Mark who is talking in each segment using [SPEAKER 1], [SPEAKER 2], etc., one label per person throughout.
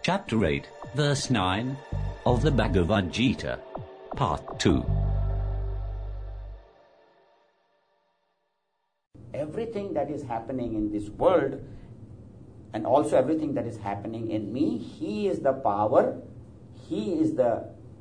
[SPEAKER 1] Chapter 8, Verse 9 of the Bhagavad Gita, Part 2.
[SPEAKER 2] Everything that is happening in this world, and also everything that is happening in me, He is the power, He is the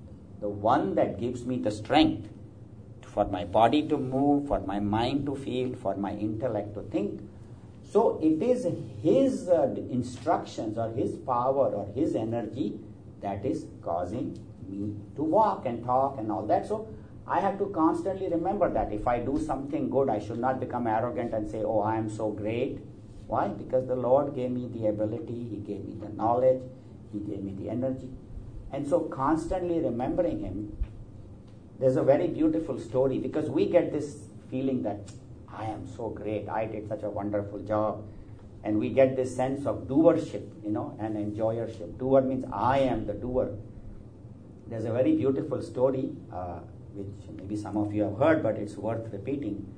[SPEAKER 2] one that gives me the strength for my body to move, for my mind to feel, for my intellect to think. So it is His instructions or His power or His energy that is causing me to walk and talk and all that. So I have to constantly remember that if I do something good, I should not become arrogant and say, oh, I am so great. Why? Because the Lord gave me the ability, He gave me the knowledge, He gave me the energy. And so constantly remembering Him, there's a very beautiful story, because we get this feeling that I am so great, I did such a wonderful job. And we get this sense of doership, and enjoyership. Doer means I am the doer. There's a very beautiful story, which maybe some of you have heard, but it's worth repeating.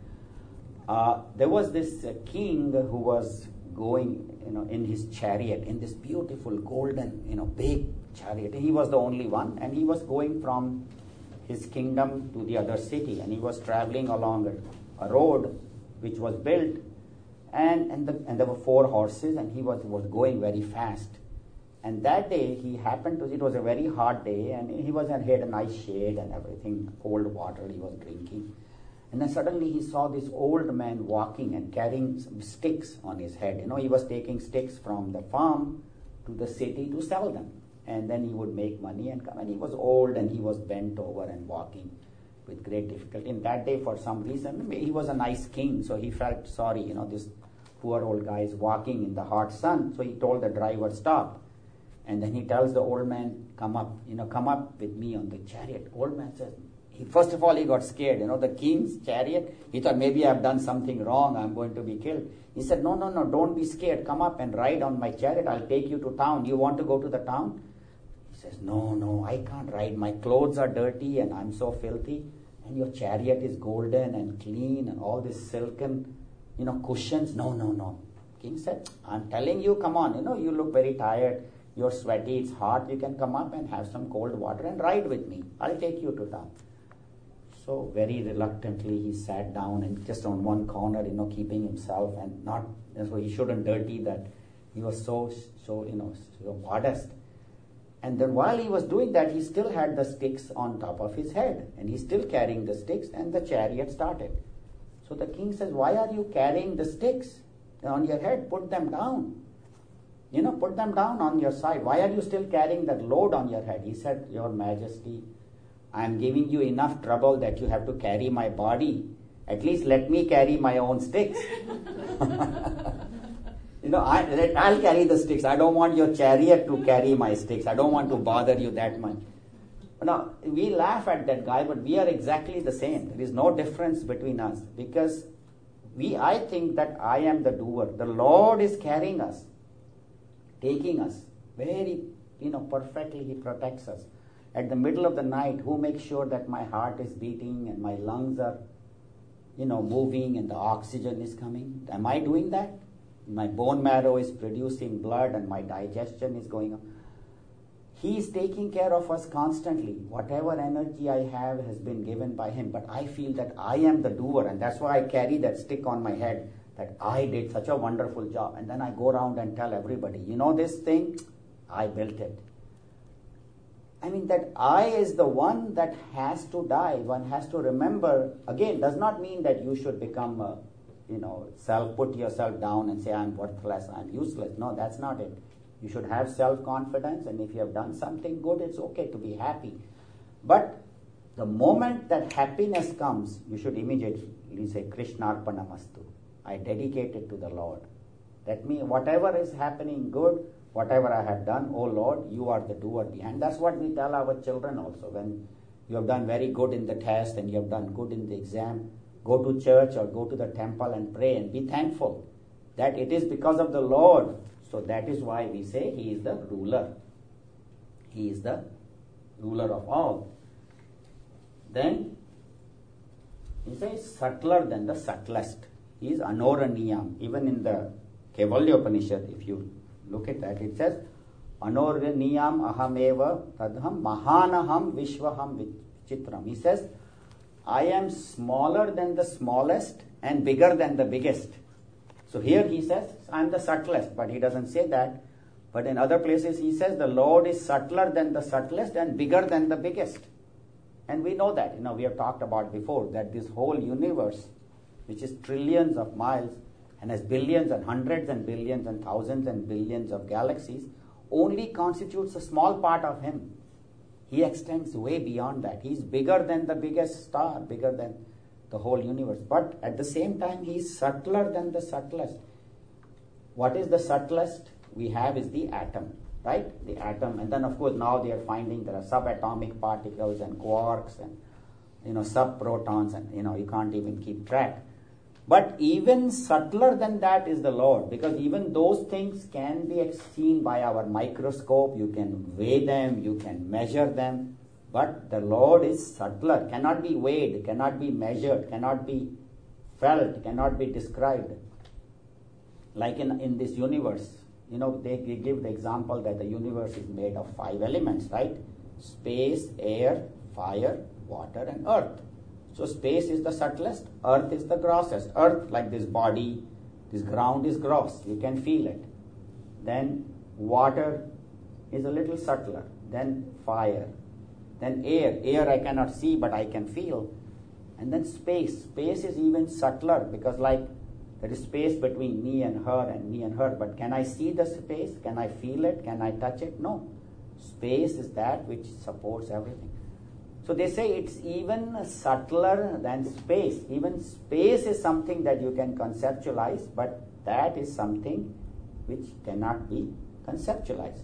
[SPEAKER 2] There was this king who was going, in his chariot, in this beautiful golden, big chariot. He was the only one, and he was going from his kingdom to the other city, and he was traveling along a road which was built, and there were 4 horses, and he was going very fast. And that day he happened to, it was a very hot day, and he had a nice shade and everything, cold water he was drinking. And then suddenly he saw this old man walking and carrying some sticks on his head. He was taking sticks from the farm to the city to sell them. And then he would make money and come. And he was old and he was bent over and walking with great difficulty. And that day, for some reason, he was a nice king, so he felt sorry, this poor old guy is walking in the hot sun. So he told the driver, stop. And then he tells the old man, come up with me on the chariot. Old man says, first of all, he got scared. The king's chariot, he thought maybe I've done something wrong, I'm going to be killed. He said, no, don't be scared. Come up and ride on my chariot. I'll take you to town. You want to go to the town? He says, no, I can't ride. My clothes are dirty and I'm so filthy. And your chariot is golden and clean and all this silken, cushions. No. King said, I'm telling you, come on. You look very tired. You're sweaty. It's hot. You can come up and have some cold water and ride with me. I'll take you to town. So very reluctantly he sat down and just on one corner, keeping himself and not, so he shouldn't dirty that. He was so modest. And then while he was doing that, he still had the sticks on top of his head, and he's still carrying the sticks, and the chariot started. So the king says, why are you carrying the sticks on your head? Put them down. Put them down on your side. Why are you still carrying that load on your head? He said, Your Majesty, I am giving you enough trouble that you have to carry my body. At least let me carry my own sticks. I'll carry the sticks. I don't want your chariot to carry my sticks. I don't want to bother you that much. Now, we laugh at that guy, but we are exactly the same. There is no difference between us, because I think that I am the doer. The Lord is carrying us, taking us very, perfectly. He protects us. At the middle of the night, who makes sure that my heart is beating and my lungs are, moving and the oxygen is coming? Am I doing that? My bone marrow is producing blood and my digestion is going on. He is taking care of us constantly. Whatever energy I have has been given by Him. But I feel that I am the doer, and that's why I carry that stick on my head, that I did such a wonderful job. And then I go around and tell everybody, this thing, I built it. That I is the one that has to die. One has to remember, again, does not mean that you should become put yourself down and say, I'm worthless, I'm useless. No, that's not it. You should have self-confidence, and if you have done something good, it's okay to be happy. But the moment that happiness comes, you should immediately say, Krishnarpanamastu. I dedicate it to the Lord. That means whatever is happening good, whatever I have done, oh Lord, you are the doer behind. That's what we tell our children also. When you have done very good in the test and you have done good in the exam, go to church or go to the temple and pray and be thankful that it is because of the Lord. So that is why we say He is the ruler. He is the ruler of all. Then he says subtler than the subtlest. He is Anoraniyam. Even in the Kaivalya Upanishad, if you look at that, it says Anorniyam ahameva tadham mahanaham vishvaham vichitram. He says, I am smaller than the smallest and bigger than the biggest. So here he says, I am the subtlest, but he doesn't say that. But in other places he says, the Lord is subtler than the subtlest and bigger than the biggest. And we know that, we have talked about before, that this whole universe, which is trillions of miles and has billions and hundreds and billions and thousands and billions of galaxies, only constitutes a small part of him. He extends way beyond that. He's bigger than the biggest star, bigger than the whole universe. But at the same time, he's subtler than the subtlest. What is the subtlest we have is the atom, right? The atom. And then, of course, now they are finding there are subatomic particles and quarks and, subprotons and, you can't even keep track. But even subtler than that is the Lord, because even those things can be seen by our microscope. You can weigh them, you can measure them. But the Lord is subtler, cannot be weighed, cannot be measured, cannot be felt, cannot be described. Like in this universe, they give the example that the universe is made of 5 elements, right? Space, air, fire, water, and earth. So space is the subtlest, earth is the grossest. Earth, like this body, this ground is gross, you can feel it. Then water is a little subtler. Then fire. Then air. Air I cannot see, but I can feel. And then space. Space is even subtler, because there is space between me and her and me and her. But can I see the space? Can I feel it? Can I touch it? No. Space is that which supports everything. So they say it's even subtler than space. Even space is something that you can conceptualize, but that is something which cannot be conceptualized.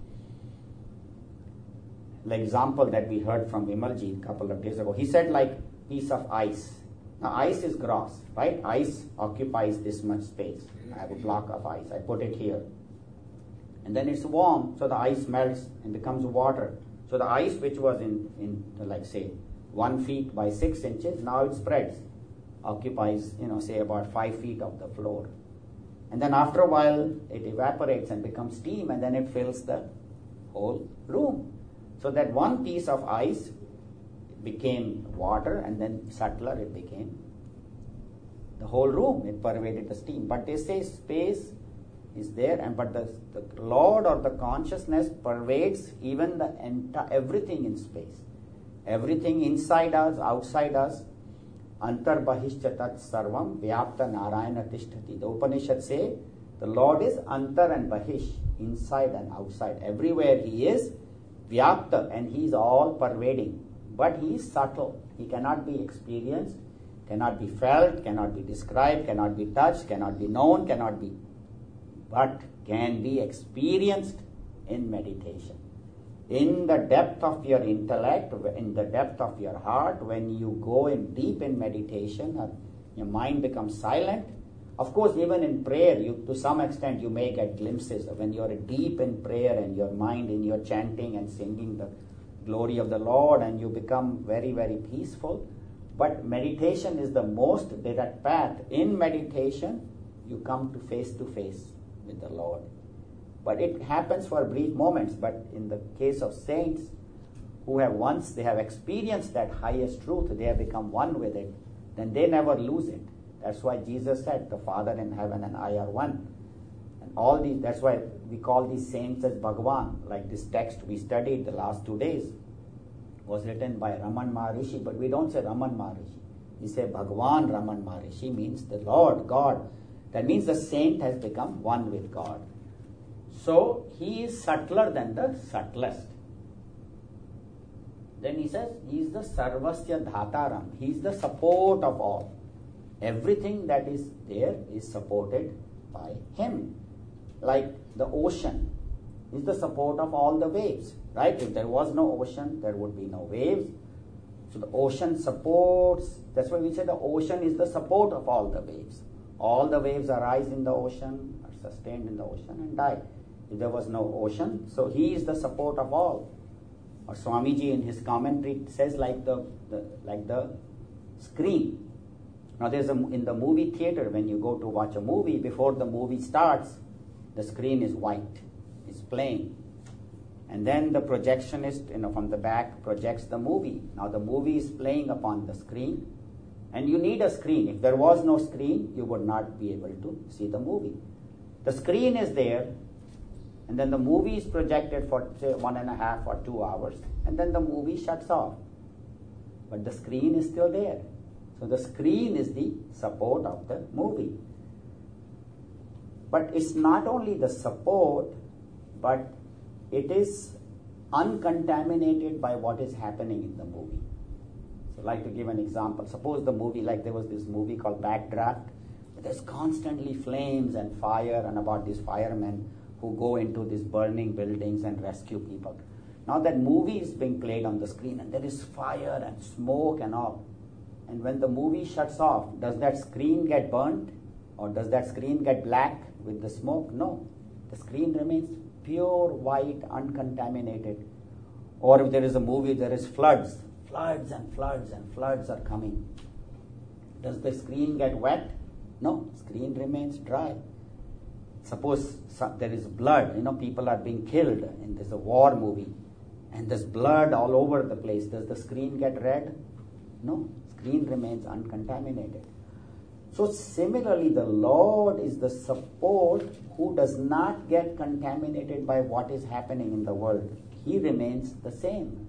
[SPEAKER 2] The example that we heard from Vimalji a couple of days ago, he said like piece of ice. Now ice is gross, right? Ice occupies this much space. I have a block of ice, I put it here. And then it's warm, so the ice melts and becomes water. So the ice which was in like say 1 feet by 6 inches, now it spreads, occupies, say about 5 feet of the floor. And then after a while it evaporates and becomes steam, and then it fills the whole room. So that one piece of ice became water, and then subtler it became the whole room. It pervaded the steam. But they say space is there, but the Lord or the consciousness pervades even the everything in space. Everything inside us, outside us. Antar bahishcha tat sarvam vyapta narayana tishtati. The Upanishads say the Lord is antar and bahish, inside and outside. Everywhere he is vyapta, and he is all pervading. But he is subtle. He cannot be experienced, cannot be felt, cannot be described, cannot be touched, cannot be known, but can be experienced in meditation. In the depth of your intellect, in the depth of your heart, when you go in deep in meditation, your mind becomes silent. Of course, even in prayer, to some extent you may get glimpses when you are deep in prayer and your mind in your chanting and singing the glory of the Lord, and you become very, very peaceful. But meditation is the most direct path. In meditation, you come to face with the Lord. But it happens for brief moments. But in the case of saints who have once they have experienced that highest truth, they have become one with it, then they never lose it. That's why Jesus said, the Father in heaven and I are one. And all these, that's why we call these saints as Bhagwan. Like this text we studied the last 2 days was written by Raman Maharishi, but we don't say Raman Maharishi. We say Bhagwan Raman Maharishi, means the Lord, God. That means the saint has become one with God. So he is subtler than the subtlest. Then he says, he is the Sarvasya Dhataram. He is the support of all. Everything that is there is supported by him. Like the ocean is the support of all the waves, right? If there was no ocean, there would be no waves. So the ocean supports, that's why we say the ocean is the support of all the waves. All the waves arise in the ocean, are sustained in the ocean and die. If there was no ocean, so he is the support of all. Or Swamiji in his commentary says like the screen. Now there's in the movie theater, when you go to watch a movie, before the movie starts, the screen is white, it's playing. And then the projectionist, from the back projects the movie. Now the movie is playing upon the screen, and you need a screen. If there was no screen, you would not be able to see the movie. The screen is there, and then the movie is projected for say 1.5 or 2 hours, and then the movie shuts off. But the screen is still there. So the screen is the support of the movie. But it's not only the support, but it is uncontaminated by what is happening in the movie. So I'd like to give an example. Suppose the movie, like there was this movie called Backdraft. There's constantly flames and fire, and about these firemen who go into these burning buildings and rescue people. Now that movie is being played on the screen, and there is fire and smoke and all. And when the movie shuts off, does that screen get burnt? Or does that screen get black with the smoke? No. The screen remains pure white, uncontaminated. Or if there is a movie, there is floods. Floods and floods and floods are coming. Does the screen get wet? No. Screen remains dry. Suppose there is blood, people are being killed, and there's a war movie, and there's blood all over the place. Does the screen get red? No. Screen remains uncontaminated. So similarly, the Lord is the support who does not get contaminated by what is happening in the world. He remains the same.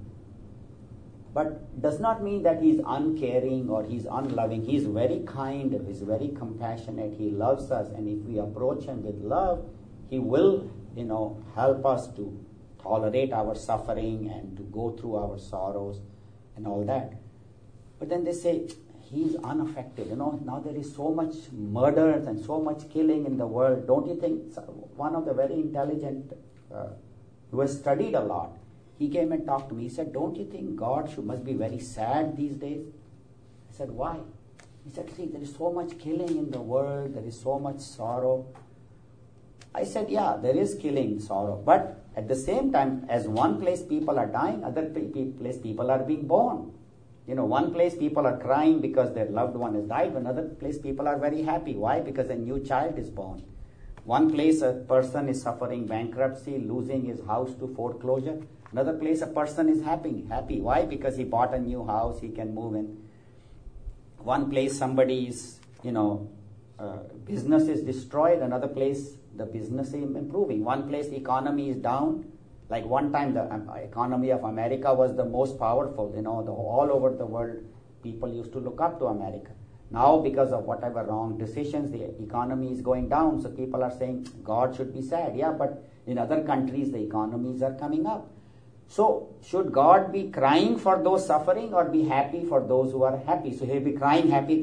[SPEAKER 2] But does not mean that He is uncaring or He is unloving. He is very kind, He is very compassionate, He loves us, and if we approach Him with love, He will, help us to tolerate our suffering and to go through our sorrows and all that. But then they say, He is unaffected. Now there is so much murders and so much killing in the world. Don't you think one of the very intelligent, who has studied a lot, he came and talked to me. He said, don't you think God must be very sad these days? I said, why? He said, see, there is so much killing in the world. There is so much sorrow. I said, yeah, there is killing, sorrow. But at the same time, as one place people are dying, other place people are being born. One place people are crying because their loved one has died. Another place people are very happy. Why? Because a new child is born. One place a person is suffering bankruptcy, losing his house to foreclosure. Another place a person is happy. Why? Because he bought a new house, he can move in. One place somebody is, business is destroyed. Another place the business is improving. One place the economy is down. Like one time the economy of America was the most powerful, all over the world people used to look up to America. Now because of whatever wrong decisions, the economy is going down, so people are saying God should be sad. Yeah, but in other countries the economies are coming up. So should God be crying for those suffering or be happy for those who are happy? So he'll be crying happy.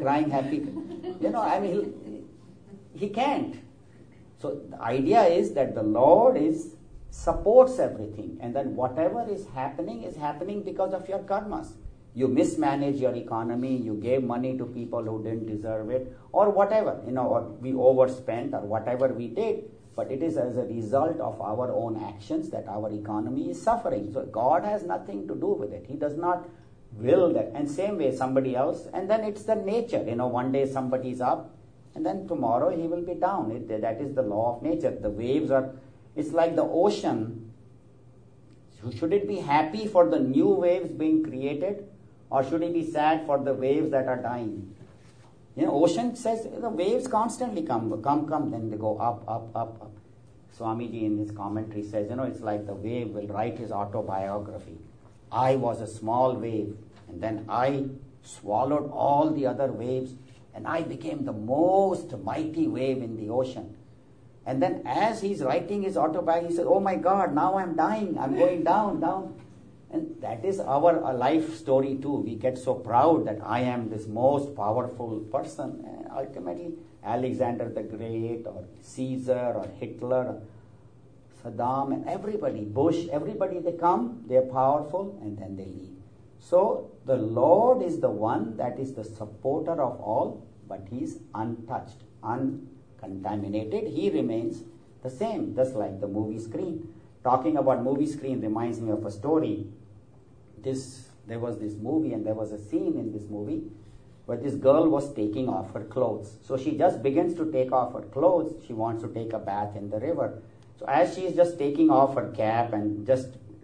[SPEAKER 2] He can't. So the idea is that the Lord supports everything, and then whatever is happening because of your karmas. You mismanage your economy, you gave money to people who didn't deserve it, or whatever, or we overspent, or whatever we did, but it is as a result of our own actions that our economy is suffering. So God has nothing to do with it. He does not will that. And same way somebody else, and then it's the nature, one day somebody is up, and then tomorrow he will be down. That is the law of nature. The waves it's like the ocean. Should it be happy for the new waves being created, or should it be sad for the waves that are dying? Ocean says the waves constantly come, then they go up. Swamiji in his commentary says, it's like the wave will write his autobiography. I was a small wave, and then I swallowed all the other waves, and I became the most mighty wave in the ocean. And then as he's writing his autobiography, he says, oh my God, now I'm dying, I'm going down. And that is our life story too. We get so proud that I am this most powerful person. And ultimately, Alexander the Great, or Caesar, or Hitler, or Saddam, and everybody, Bush, everybody, they come, they're powerful, and then they leave. So the Lord is the one that is the supporter of all, but He's untouched, uncontaminated. He remains the same, just like the movie screen. Talking about movie screen reminds me of a story. There was this movie, and there was a scene in this movie where this girl was taking off her clothes. So she just begins to take off her clothes. She wants to take a bath in the river. So as she is just taking off her cap and just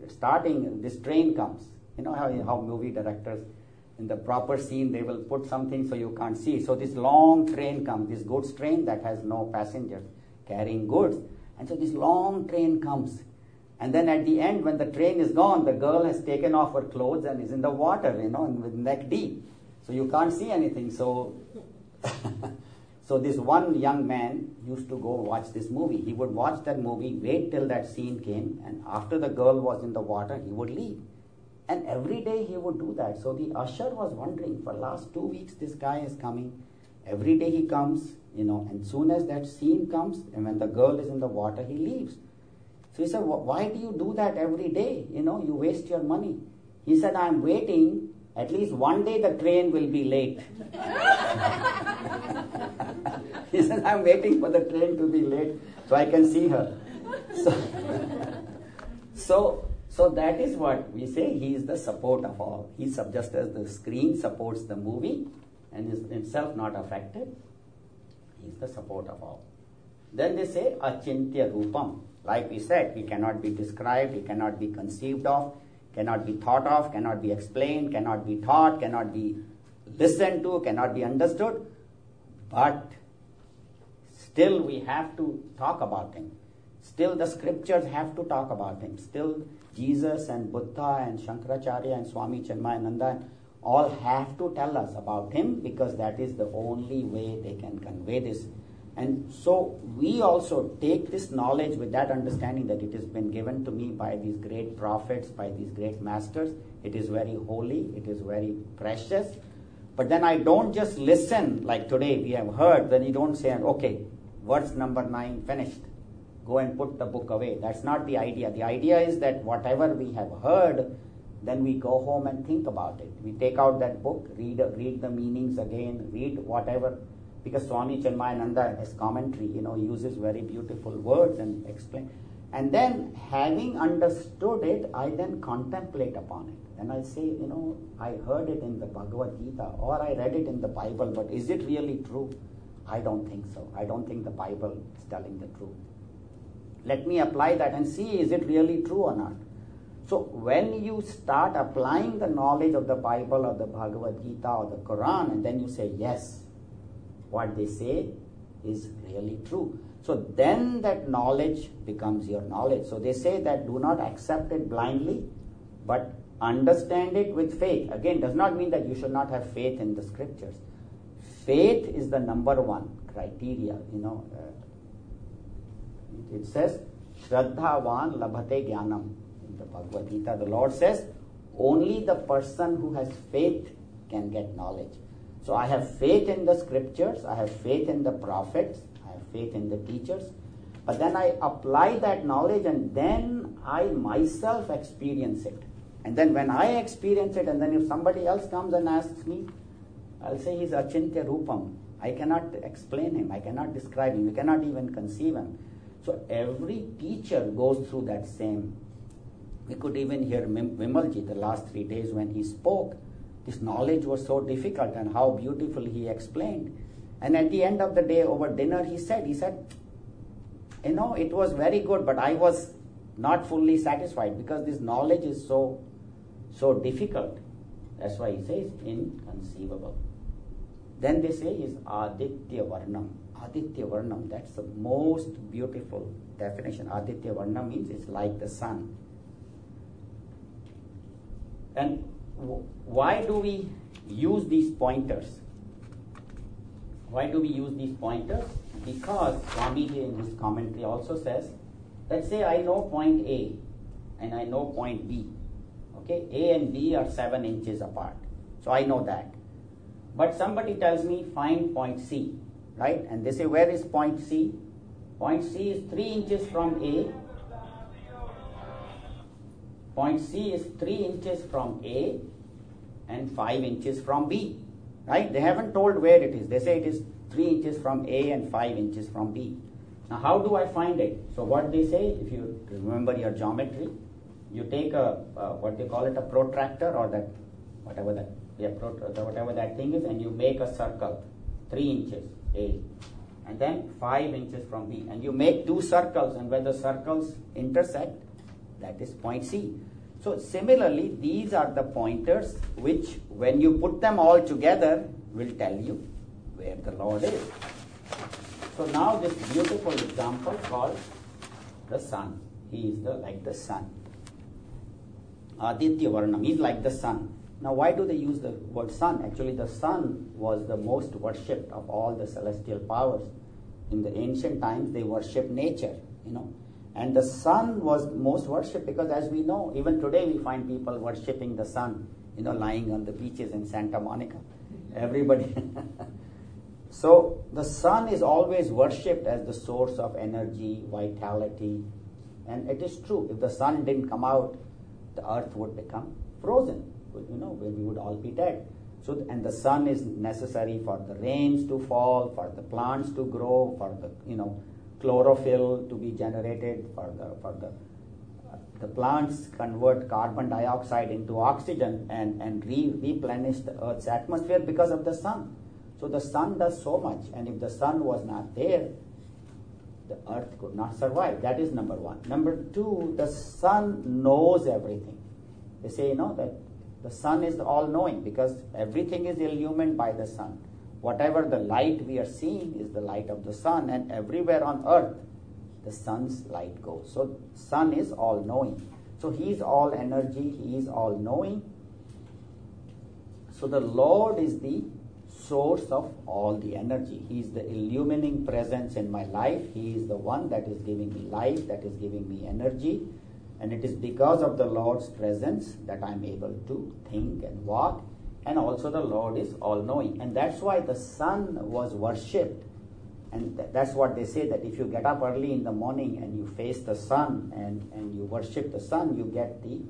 [SPEAKER 2] starting, this train comes. You know how movie directors, in the proper scene, they will put something so you can't see. So this long train comes, this goods train that has no passengers carrying goods. And so this long train comes. And then at the end, when the train is gone, the girl has taken off her clothes and is in the water, and with neck deep. So you can't see anything. So, so this one young man used to go watch this movie. He would watch that movie, wait till that scene came, and after the girl was in the water, he would leave. And every day he would do that. So the usher was wondering, for last 2 weeks, this guy is coming. Every day he comes, and soon as that scene comes, and when the girl is in the water, he leaves. So he said, why do you do that every day? You waste your money. He said, I'm waiting. At least one day the train will be late. He said, I'm waiting for the train to be late so I can see her. So that is what we say. He is the support of all. He's just as the screen supports the movie and is himself not affected. He is the support of all. Then they say achintya rupam. Like we said, he cannot be described, he cannot be conceived of, cannot be thought of, cannot be explained, cannot be taught, cannot be listened to, cannot be understood. But still we have to talk about him. Still the scriptures have to talk about him. Still Jesus and Buddha and Shankaracharya and Swami Chinmayananda all have to tell us about him, because that is the only way they can convey this. And so we also take this knowledge with that understanding that it has been given to me by these great prophets, by these great masters. It is very holy, it is very precious. But then I don't just listen like today we have heard. Then you don't say, okay, verse number 9 finished. Go and put the book away. That's not the idea. The idea is that whatever we have heard, then we go home and think about it. We take out that book, read the meanings again, read whatever. Because Swami Chinmayananda, his commentary, uses very beautiful words and explain. And then, having understood it, I then contemplate upon it. And I say, I heard it in the Bhagavad Gita, or I read it in the Bible, but is it really true? I don't think so. I don't think the Bible is telling the truth. Let me apply that and see, is it really true or not? So when you start applying the knowledge of the Bible or the Bhagavad Gita or the Quran, and then you say, yes, what they say is really true. So then that knowledge becomes your knowledge. So they say that do not accept it blindly, but understand it with faith. Again, does not mean that you should not have faith in the scriptures. Faith is the number one criteria. It says, Shraddhavan labhate jnanam. In the Bhagavad Gita, the Lord says, only the person who has faith can get knowledge. So I have faith in the scriptures, I have faith in the prophets, I have faith in the teachers, but then I apply that knowledge and then I myself experience it. And then when I experience it, and then if somebody else comes and asks me, I'll say he's achintya rupam. I cannot explain him, I cannot describe him, we cannot even conceive him. So every teacher goes through that same. We could even hear Vimalji the last 3 days when he spoke. This knowledge was so difficult and how beautifully he explained. And at the end of the day over dinner he said, it was very good, but I was not fully satisfied because this knowledge is so difficult. That's why he says inconceivable. Then they say is Aditya Varnam. Aditya Varnam, that's the most beautiful definition. Aditya Varnam means it's like the sun. And why do we use these pointers? Why do we use these pointers? Because Swamiji in his commentary also says, let's say I know point A and I know point B. Okay, A and B are 7 inches apart. So I know that. But somebody tells me find point C, right? And they say, where is point C? Point C is 3 inches from A. Point C is 3 inches from A and 5 inches from B, right? They haven't told where it is. They say it is 3 inches from A and 5 inches from B. Now, how do I find it? So what they say, if you remember your geometry, you take a, what they call it, a protractor or that, whatever that thing is, and you make a circle, 3 inches A, and then 5 inches from B. And you make 2 circles, and where the circles intersect, that is point C. So similarly, these are the pointers which, when you put them all together, will tell you where the Lord is. So now this beautiful example called the sun. He is like the sun. Aditya Varnam, he is like the sun. Now why do they use the word sun? Actually the sun was the most worshipped of all the celestial powers. In the ancient times they worshipped nature, and the sun was most worshipped because, as we know, even today we find people worshipping the sun, lying on the beaches in Santa Monica. Everybody. So the sun is always worshipped as the source of energy, vitality, and it is true. If the sun didn't come out, the earth would become frozen. We would all be dead. So, and the sun is necessary for the rains to fall, for the plants to grow, for the chlorophyll to be generated, for the plants convert carbon dioxide into oxygen and replenish the earth's atmosphere because of the sun. So the sun does so much, and if the sun was not there, the earth could not survive. That is number one. Number two, the sun knows everything. They say, that the sun is all-knowing because everything is illumined by the sun. Whatever the light we are seeing is the light of the sun, and everywhere on earth, the sun's light goes. So sun is all-knowing. So he is all energy, he is all-knowing. So the Lord is the source of all the energy. He is the illumining presence in my life. He is the one that is giving me life, that is giving me energy. And it is because of the Lord's presence that I am able to think and walk. And also the Lord is all-knowing. And that's why the sun was worshipped. And that's what they say, that if you get up early in the morning and you face the sun and you worship the sun, you get the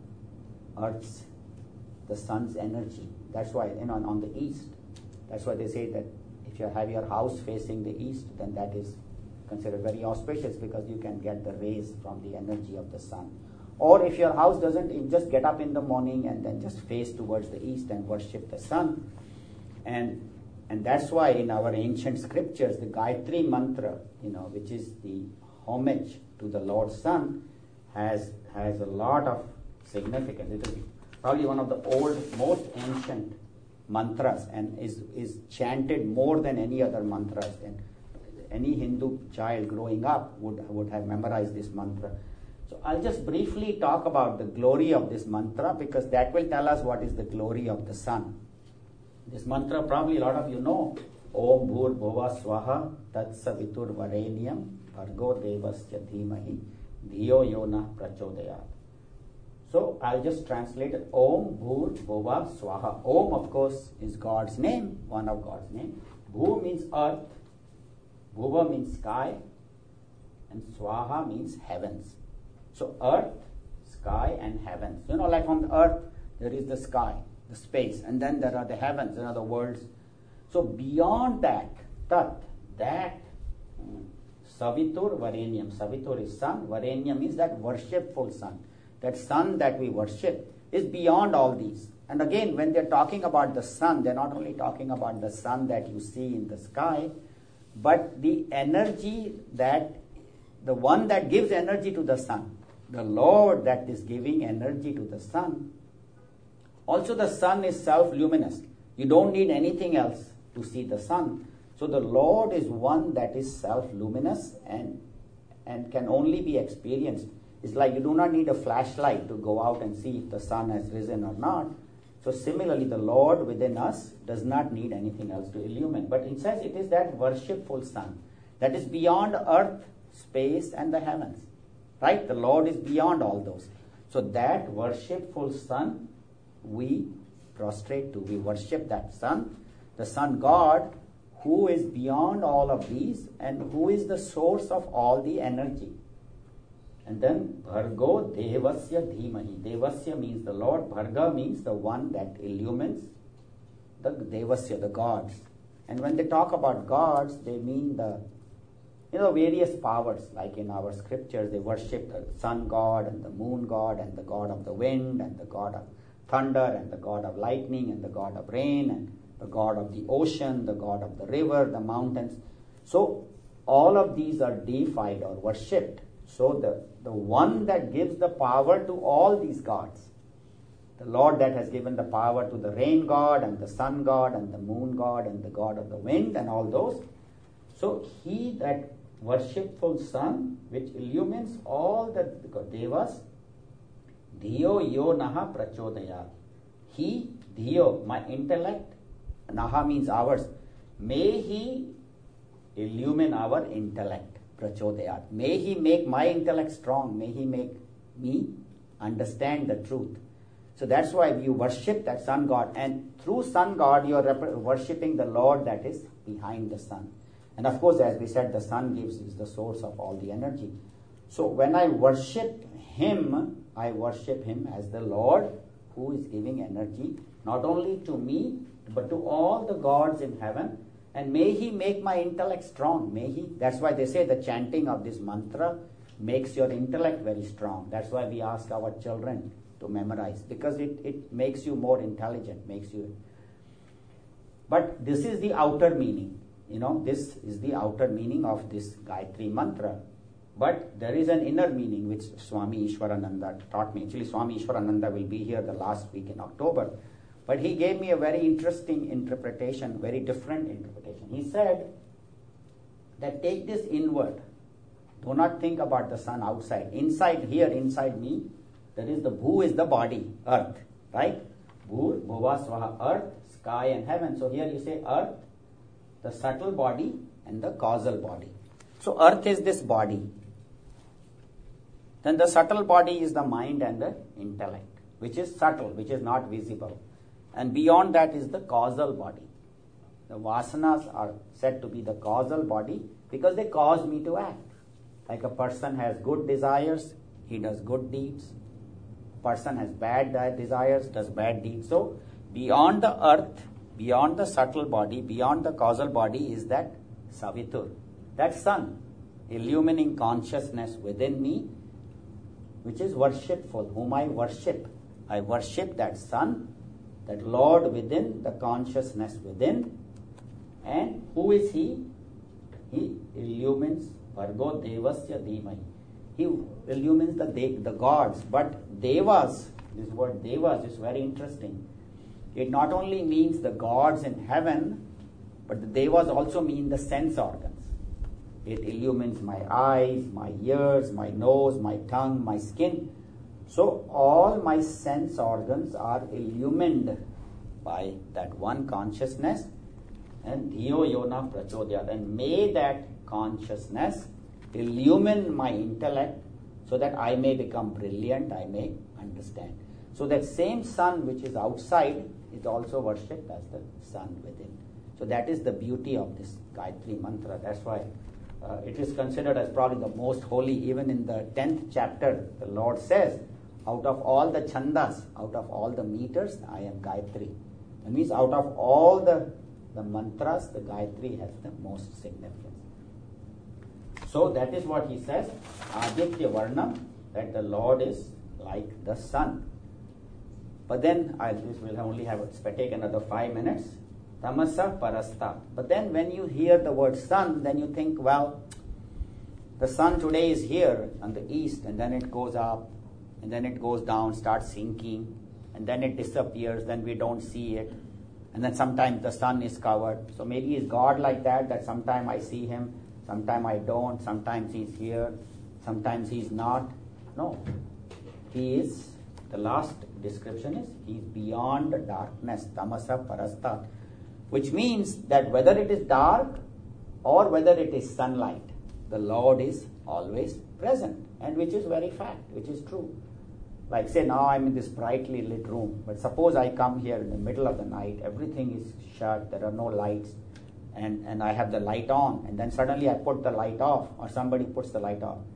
[SPEAKER 2] sun's energy. That's why, on the east. That's why they say that if you have your house facing the east, then that is considered very auspicious because you can get the rays from the energy of the sun. Or if your house doesn't, you just get up in the morning and then just face towards the east and worship the sun. And that's why in our ancient scriptures, the Gayatri mantra, which is the homage to the Lord Sun, has a lot of significance. It is probably one of the most ancient mantras, and is chanted more than any other mantras. And any Hindu child growing up would have memorized this mantra. So I'll just briefly talk about the glory of this mantra, because that will tell us what is the glory of the sun. This mantra, probably a lot of you know, Om Bhur Bhuva Swaha Tat Savitur Varenyam Bhargo Devasya Dhimahi Dhiyo Yona Prachodayat. So I'll just translate it. Om Bhur Bhuva Swaha. Om, of course, is God's name, one of God's name. Bhu means earth, Bhuva means sky, and Swaha means heavens. So earth, sky, and heavens. Like on the earth, there is the sky, the space, and then there are the heavens, the worlds. So beyond that, Savitur Varenyam. Savitur is sun, Varenyam means that worshipful sun. That sun that we worship is beyond all these. And again, when they're talking about the sun, they're not only talking about the sun that you see in the sky, but the energy the one that gives energy to the sun, the Lord that is giving energy to the sun. Also, the sun is self-luminous. You don't need anything else to see the sun. So the Lord is one that is self-luminous and can only be experienced. It's like you do not need a flashlight to go out and see if the sun has risen or not. So similarly, the Lord within us does not need anything else to illumine. But it says it is that worshipful sun that is beyond earth, space, and the heavens. Right? The Lord is beyond all those. So that worshipful sun we prostrate to. We worship that sun, the sun God, who is beyond all of these and who is the source of all the energy. And then Bhargo Devasya Dhimahi. Devasya means the Lord. Bharga means the one that illumines. The Devasya, the gods. And when they talk about gods, they mean the various powers. Like in our scriptures, they worship the sun god and the moon god and the god of the wind and the god of thunder and the god of lightning and the god of rain and the god of the ocean, the god of the river, the mountains. So all of these are deified or worshipped. So the one that gives the power to all these gods, the Lord that has given the power to the rain god and the sun god and the moon god and the god of the wind and all those. So he, that worshipful sun which illumines all the devas, Dhiyo yo naha prachodayat. He, Dhiyo, my intellect, naha means ours, may he illumine our intellect, prachodayat. May he make my intellect strong, may he make me understand the truth. So that's why you worship that sun god, and through sun god you are worshipping the Lord that is behind the sun. And of course, as we said, the sun is the source of all the energy. So when I worship him, I worship him as the Lord who is giving energy not only to me but to all the gods in heaven. And may he make my intellect strong. May he. That's why they say the chanting of this mantra makes your intellect very strong. That's why we ask our children to memorize, because it makes you more intelligent, makes you. But this is the outer meaning. This is the outer meaning of this Gayatri mantra. But there is an inner meaning which Swami Ishwarananda taught me. Actually, Swami Ishwarananda will be here the last week in October. But he gave me a very interesting interpretation, very different interpretation. He said that take this inward. Do not think about the sun outside. Inside here, inside me, there is the Bhu is the body, earth, right? Bhur, Bhuva, Swaha, earth, sky and heaven. So here you say earth, the subtle body and the causal body. So earth is this body. Then the subtle body is the mind and the intellect, which is subtle, which is not visible. And beyond that is the causal body. The vasanas are said to be the causal body because they cause me to act. Like a person has good desires, he does good deeds. Person has bad desires, does bad deeds. So beyond the earth, beyond the subtle body, beyond the causal body is that Savitur, that sun, illumining consciousness within me, which is worshipful, whom I worship. I worship that sun, that Lord within, the consciousness within. And who is he? He illumines Vargo Devasya Dhimai. He illumines the gods, but Devas, this word Devas is very interesting. It not only means the gods in heaven, but the Devas also mean the sense organs. It illumines my eyes, my ears, my nose, my tongue, my skin. So all my sense organs are illumined by that one consciousness. And Dhiyo Yona Prachodya. And may that consciousness illumine my intellect so that I may become brilliant, I may understand. So that same sun which is outside is also worshipped as the sun within. So that is the beauty of this Gayatri mantra. That's why it is considered as probably the most holy. Even in the 10th chapter, the Lord says, out of all the chandas, out of all the meters, I am Gayatri. That means out of all the mantras, the Gayatri has the most significance. So that is what he says, Aditya Varnam, that the Lord is like the sun. But then, we'll only take another 5 minutes. Tamasa Parasta. But then when you hear the word sun, then you think, well, the sun today is here on the east, and then it goes up, and then it goes down, starts sinking, and then it disappears, then we don't see it. And then sometimes the sun is covered. So maybe is God like that sometime I see him, sometime I don't, sometimes he's here, sometimes he's not. No. He is, the last description is, he's beyond darkness, tamasa parasta, which means that whether it is dark or whether it is sunlight, the Lord is always present, and which is very fact, which is true. Like say now I'm in this brightly lit room, but suppose I come here in the middle of the night, everything is shut, there are no lights, and I have the light on, and then suddenly I put the light off, or somebody puts the light off.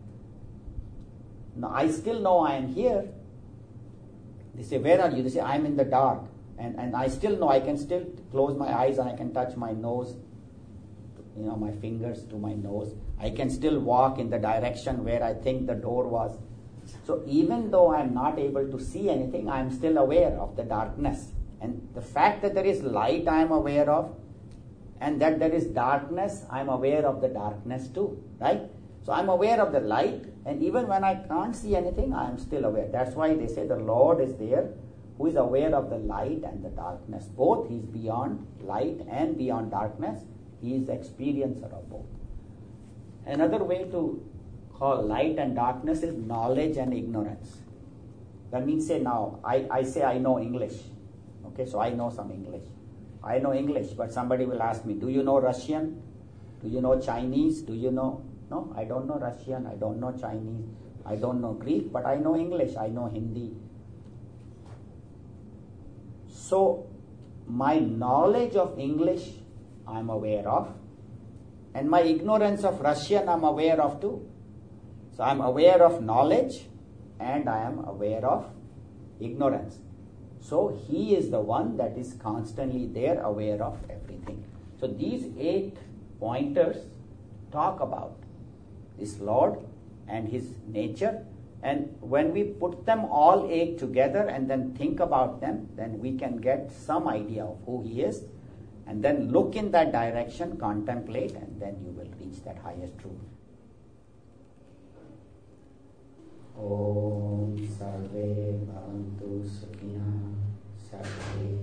[SPEAKER 2] Now I still know I am here. They say, where are you? They say, I'm in the dark. And I still know, I can still close my eyes and I can touch my nose, my fingers to my nose. I can still walk in the direction where I think the door was. So even though I'm not able to see anything, I'm still aware of the darkness. And the fact that there is light, I'm aware of, and that there is darkness, I'm aware of the darkness too, right? So I'm aware of the light, and even when I can't see anything, I am still aware. That's why they say the Lord is there, who is aware of the light and the darkness. Both, He is beyond light and beyond darkness. He is the experiencer of both. Another way to call light and darkness is knowledge and ignorance. That means, say now, I say I know English. Okay, so I know some English. I know English, but somebody will ask me, do you know Russian? Do you know Chinese? Do you know? No, I don't know Russian, I don't know Chinese, I don't know Greek, but I know English, I know Hindi. So, my knowledge of English, I'm aware of, and my ignorance of Russian, I'm aware of too. So, I'm aware of knowledge, and I am aware of ignorance. So, He is the one that is constantly there, aware of everything. So, these 8 pointers talk about this Lord and His nature, and when we put them all 8 together and then think about them, then we can get some idea of who He is, and then look in that direction, contemplate, and then you will reach that highest truth. Om Sarve Bhavantu Sukhina Sarve